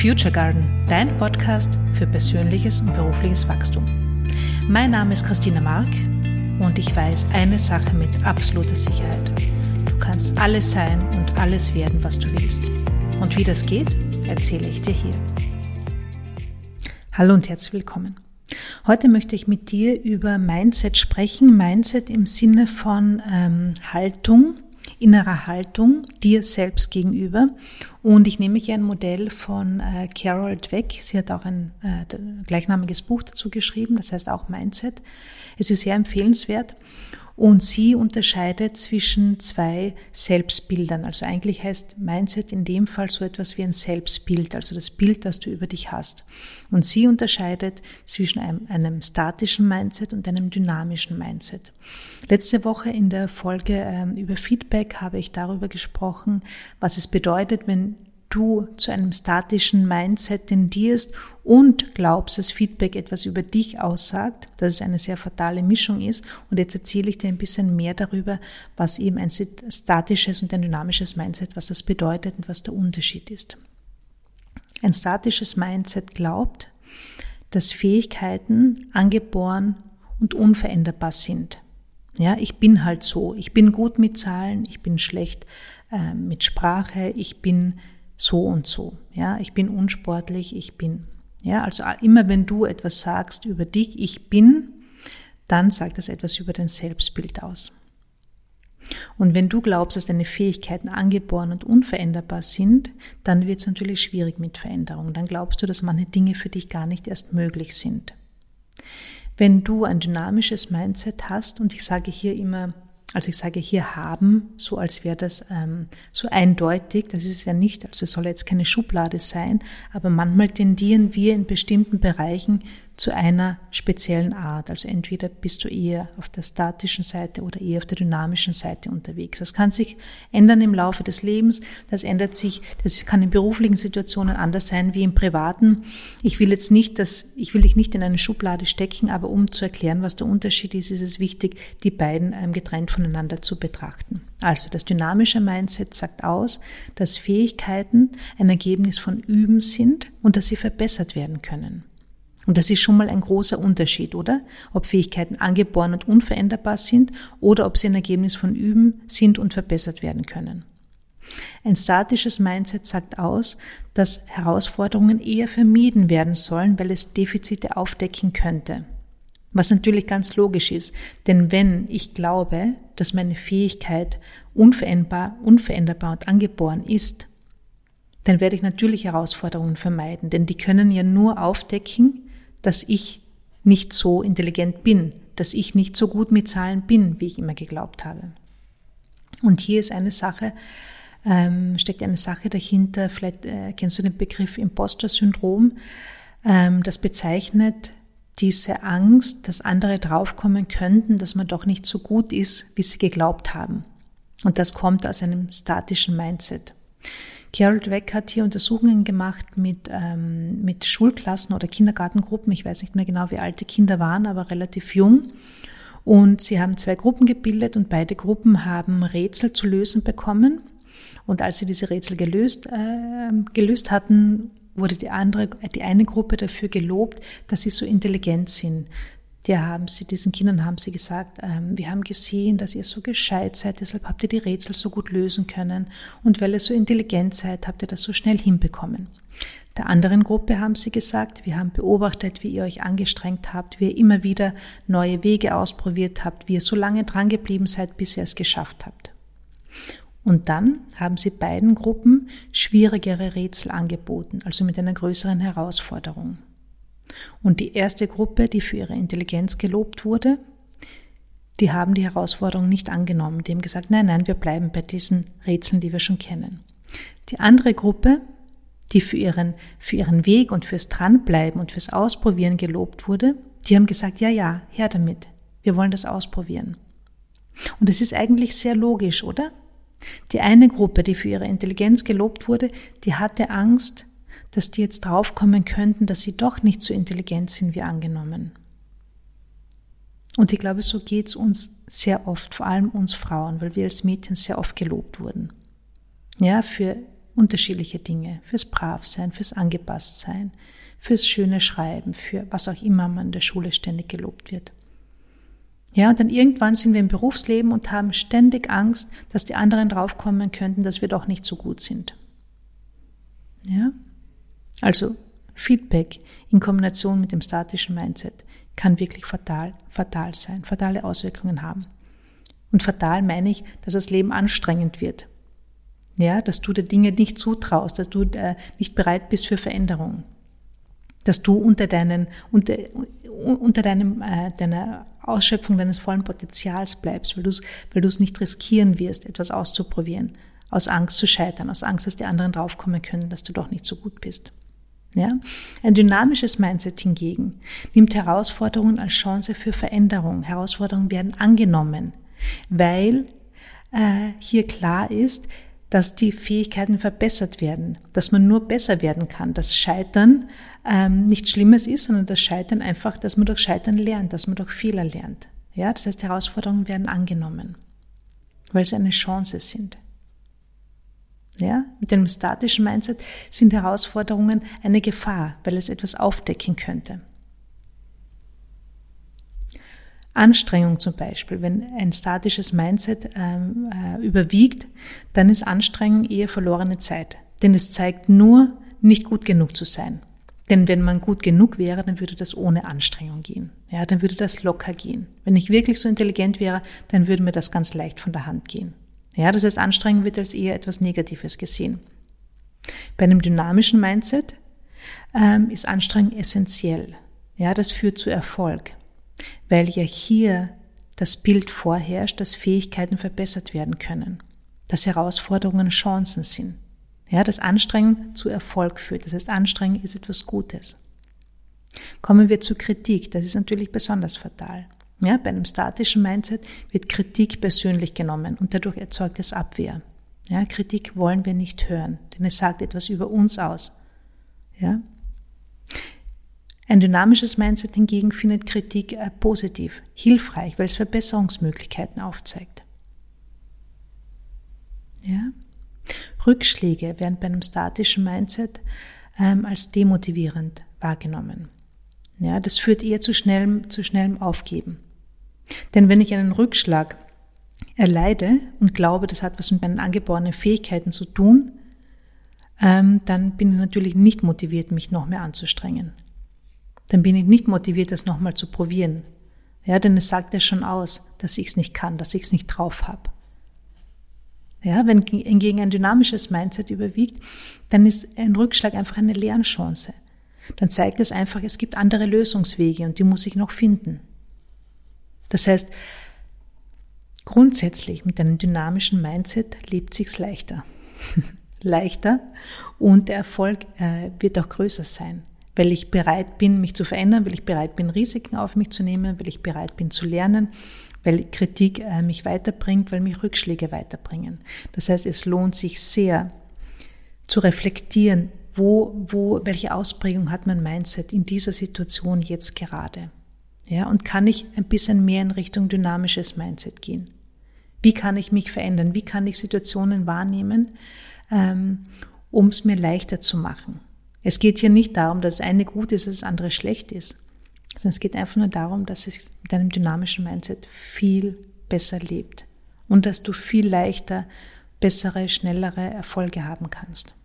Future Garden, dein Podcast für persönliches und berufliches Wachstum. Mein Name ist Christina Mark und ich weiß eine Sache mit absoluter Sicherheit. Du kannst alles sein und alles werden, was du willst. Und wie das geht, erzähle ich dir hier. Hallo und herzlich willkommen. Heute möchte ich mit dir über Mindset sprechen. Mindset im Sinne von Haltung, innerer Haltung dir selbst gegenüber. Und ich nehme hier ein Modell von Carol Dweck. Sie hat auch ein gleichnamiges Buch dazu geschrieben, das heißt auch Mindset. Es ist sehr empfehlenswert. Und sie unterscheidet zwischen zwei Selbstbildern. Also eigentlich heißt Mindset in dem Fall so etwas wie ein Selbstbild, also das Bild, das du über dich hast. Und sie unterscheidet zwischen einem statischen Mindset und einem dynamischen Mindset. Letzte Woche in der Folge über Feedback habe ich darüber gesprochen, was es bedeutet, wenn du zu einem statischen Mindset tendierst und glaubst, dass Feedback etwas über dich aussagt, dass es eine sehr fatale Mischung ist. Und jetzt erzähle ich dir ein bisschen mehr darüber, was eben ein statisches und ein dynamisches Mindset, was das bedeutet und was der Unterschied ist. Ein statisches Mindset glaubt, dass Fähigkeiten angeboren und unveränderbar sind. Ja, ich bin halt so. Ich bin gut mit Zahlen, ich bin schlecht mit Sprache, ich bin so und so. Ja, ich bin unsportlich, also immer wenn du etwas sagst über dich, ich bin, dann sagt das etwas über dein Selbstbild aus. Und wenn du glaubst, dass deine Fähigkeiten angeboren und unveränderbar sind, dann wird es natürlich schwierig mit Veränderung. Dann glaubst du, dass manche Dinge für dich gar nicht erst möglich sind. Wenn du ein dynamisches Mindset hast, und ich sage hier haben, so als wäre das so eindeutig, das ist ja nicht, also es soll jetzt keine Schublade sein, aber manchmal tendieren wir in bestimmten Bereichen zu einer speziellen Art. Also entweder bist du eher auf der statischen Seite oder eher auf der dynamischen Seite unterwegs. Das kann sich ändern im Laufe des Lebens, das kann in beruflichen Situationen anders sein wie im privaten. Ich will dich nicht in eine Schublade stecken, aber um zu erklären, was der Unterschied ist, ist es wichtig, die beiden getrennt voneinander zu betrachten. Also das dynamische Mindset sagt aus, dass Fähigkeiten ein Ergebnis von Üben sind und dass sie verbessert werden können. Und das ist schon mal ein großer Unterschied, oder? Ob Fähigkeiten angeboren und unveränderbar sind oder ob sie ein Ergebnis von Üben sind und verbessert werden können. Ein statisches Mindset sagt aus, dass Herausforderungen eher vermieden werden sollen, weil es Defizite aufdecken könnte. Was natürlich ganz logisch ist, denn wenn ich glaube, dass meine Fähigkeit unveränderbar und angeboren ist, dann werde ich natürlich Herausforderungen vermeiden, denn die können ja nur aufdecken, dass ich nicht so intelligent bin, dass ich nicht so gut mit Zahlen bin, wie ich immer geglaubt habe. Und hier ist steckt eine Sache dahinter, vielleicht kennst du den Begriff Imposter-Syndrom, das bezeichnet diese Angst, dass andere draufkommen könnten, dass man doch nicht so gut ist, wie sie geglaubt haben. Und das kommt aus einem statischen Mindset. Carol Dweck hat hier Untersuchungen gemacht mit Schulklassen oder Kindergartengruppen. Ich weiß nicht mehr genau, wie alt die Kinder waren, aber relativ jung. Und sie haben 2 Gruppen gebildet und beide Gruppen haben Rätsel zu lösen bekommen. Und als sie diese Rätsel gelöst hatten, wurde die eine Gruppe dafür gelobt, dass sie so intelligent sind. Diesen Kindern haben sie gesagt, wir haben gesehen, dass ihr so gescheit seid, deshalb habt ihr die Rätsel so gut lösen können. Und weil ihr so intelligent seid, habt ihr das so schnell hinbekommen. Der anderen Gruppe haben sie gesagt, wir haben beobachtet, wie ihr euch angestrengt habt, wie ihr immer wieder neue Wege ausprobiert habt, wie ihr so lange dran geblieben seid, bis ihr es geschafft habt. Und dann haben sie beiden Gruppen schwierigere Rätsel angeboten, also mit einer größeren Herausforderung. Und die erste Gruppe, die für ihre Intelligenz gelobt wurde, die haben die Herausforderung nicht angenommen. Die haben gesagt, nein, wir bleiben bei diesen Rätseln, die wir schon kennen. Die andere Gruppe, die für ihren Weg und fürs Dranbleiben und fürs Ausprobieren gelobt wurde, die haben gesagt, ja, her damit, wir wollen das ausprobieren. Und das ist eigentlich sehr logisch, oder? Die eine Gruppe, die für ihre Intelligenz gelobt wurde, die hatte Angst, dass die jetzt draufkommen könnten, dass sie doch nicht so intelligent sind wie angenommen. Und ich glaube, so geht's uns sehr oft, vor allem uns Frauen, weil wir als Mädchen sehr oft gelobt wurden. Ja, für unterschiedliche Dinge, fürs Bravsein, fürs Angepasstsein, fürs schöne Schreiben, für was auch immer man in der Schule ständig gelobt wird. Ja, und dann irgendwann sind wir im Berufsleben und haben ständig Angst, dass die anderen draufkommen könnten, dass wir doch nicht so gut sind. Ja? Also Feedback in Kombination mit dem statischen Mindset kann wirklich fatal sein, fatale Auswirkungen haben. Und fatal meine ich, dass das Leben anstrengend wird. Ja, dass du dir Dinge nicht zutraust, dass du nicht bereit bist für Veränderung. Dass du unter deiner Ausschöpfung deines vollen Potenzials bleibst, weil du es nicht riskieren wirst, etwas auszuprobieren, aus Angst zu scheitern, aus Angst, dass die anderen draufkommen können, dass du doch nicht so gut bist. Ja? Ein dynamisches Mindset hingegen nimmt Herausforderungen als Chance für Veränderung. Herausforderungen werden angenommen, weil hier klar ist, dass die Fähigkeiten verbessert werden, dass man nur besser werden kann, dass Scheitern nichts Schlimmes ist, sondern das Scheitern einfach, dass man durch Scheitern lernt, dass man durch Fehler lernt. Ja, das heißt, Herausforderungen werden angenommen, weil sie eine Chance sind. Ja, mit einem statischen Mindset sind Herausforderungen eine Gefahr, weil es etwas aufdecken könnte. Anstrengung zum Beispiel, wenn ein statisches Mindset überwiegt, dann ist Anstrengung eher verlorene Zeit. Denn es zeigt nur, nicht gut genug zu sein. Denn wenn man gut genug wäre, dann würde das ohne Anstrengung gehen. Ja, dann würde das locker gehen. Wenn ich wirklich so intelligent wäre, dann würde mir das ganz leicht von der Hand gehen. Ja, das heißt, Anstrengung wird als eher etwas Negatives gesehen. Bei einem dynamischen Mindset ist Anstrengung essentiell. Ja, das führt zu Erfolg. Weil ja hier das Bild vorherrscht, dass Fähigkeiten verbessert werden können, dass Herausforderungen Chancen sind, ja, dass Anstrengung zu Erfolg führt. Das heißt, Anstrengung ist etwas Gutes. Kommen wir zur Kritik, das ist natürlich besonders fatal. Ja, bei einem statischen Mindset wird Kritik persönlich genommen und dadurch erzeugt es Abwehr. Ja, Kritik wollen wir nicht hören, denn es sagt etwas über uns aus. Ja. Ein dynamisches Mindset hingegen findet Kritik positiv, hilfreich, weil es Verbesserungsmöglichkeiten aufzeigt. Ja? Rückschläge werden bei einem statischen Mindset als demotivierend wahrgenommen. Ja, das führt eher zu schnellem Aufgeben. Denn wenn ich einen Rückschlag erleide und glaube, das hat was mit meinen angeborenen Fähigkeiten zu tun, dann bin ich natürlich nicht motiviert, mich noch mehr anzustrengen. Dann bin ich nicht motiviert, das nochmal zu probieren. Ja, denn es sagt ja schon aus, dass ich es nicht kann, dass ich es nicht drauf habe. Ja, wenn hingegen ein dynamisches Mindset überwiegt, dann ist ein Rückschlag einfach eine Lernchance. Dann zeigt es einfach, es gibt andere Lösungswege und die muss ich noch finden. Das heißt, grundsätzlich mit einem dynamischen Mindset lebt sich's leichter. Leichter und der Erfolg wird auch größer sein. Weil ich bereit bin, mich zu verändern, weil ich bereit bin, Risiken auf mich zu nehmen, weil ich bereit bin zu lernen, weil Kritik mich weiterbringt, weil mich Rückschläge weiterbringen. Das heißt, es lohnt sich sehr zu reflektieren, welche Ausprägung hat mein Mindset in dieser Situation jetzt gerade. Ja, und kann ich ein bisschen mehr in Richtung dynamisches Mindset gehen? Wie kann ich mich verändern? Wie kann ich Situationen wahrnehmen, um es mir leichter zu machen? Es geht hier nicht darum, dass das eine gut ist, dass das andere schlecht ist, sondern es geht einfach nur darum, dass es mit einem dynamischen Mindset viel besser lebt und dass du viel leichter bessere, schnellere Erfolge haben kannst.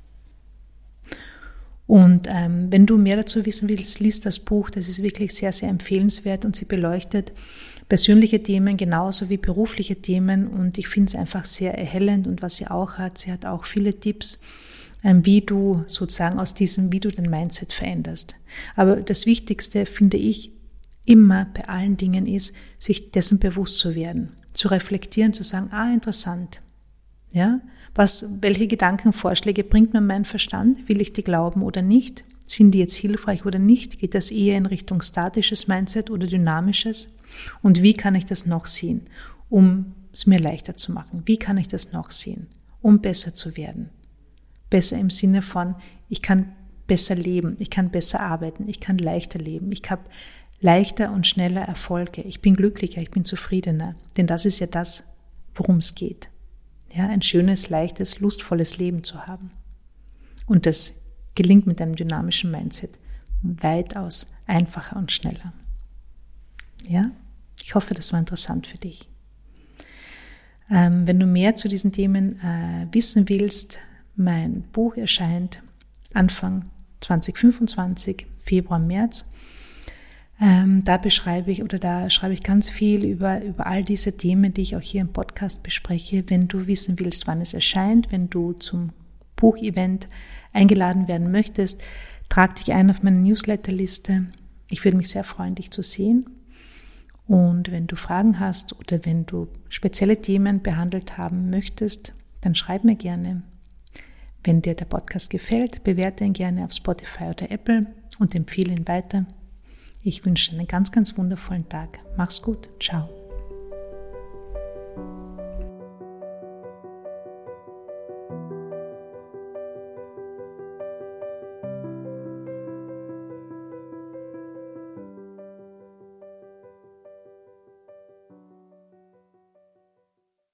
Und wenn du mehr dazu wissen willst, lies das Buch, das ist wirklich sehr, sehr empfehlenswert und sie beleuchtet persönliche Themen genauso wie berufliche Themen und ich finde es einfach sehr erhellend und was sie auch hat, sie hat auch viele Tipps, wie du sozusagen wie du dein Mindset veränderst. Aber das Wichtigste, finde ich, immer bei allen Dingen ist, sich dessen bewusst zu werden, zu reflektieren, zu sagen, interessant. Ja, welche Gedankenvorschläge bringt mir mein Verstand? Will ich die glauben oder nicht? Sind die jetzt hilfreich oder nicht? Geht das eher in Richtung statisches Mindset oder dynamisches? Und wie kann ich das noch sehen, um es mir leichter zu machen? Wie kann ich das noch sehen, um besser zu werden? Besser im Sinne von, ich kann besser leben, ich kann besser arbeiten, ich kann leichter leben, ich habe leichter und schneller Erfolge, ich bin glücklicher, ich bin zufriedener. Denn das ist ja das, worum es geht. ja, ein schönes, leichtes, lustvolles Leben zu haben. Und das gelingt mit einem dynamischen Mindset weitaus einfacher und schneller. Ja, ich hoffe, das war interessant für dich. Wenn du mehr zu diesen Themen wissen willst, mein Buch erscheint Anfang 2025, Februar, März. Da schreibe ich ganz viel über all diese Themen, die ich auch hier im Podcast bespreche. Wenn du wissen willst, wann es erscheint, wenn du zum Buchevent eingeladen werden möchtest, trag dich ein auf meine Newsletterliste. Ich würde mich sehr freuen, dich zu sehen. Und wenn du Fragen hast oder wenn du spezielle Themen behandelt haben möchtest, dann schreib mir gerne. Wenn dir der Podcast gefällt, bewerte ihn gerne auf Spotify oder Apple und empfehle ihn weiter. Ich wünsche dir einen ganz, ganz wundervollen Tag. Mach's gut. Ciao.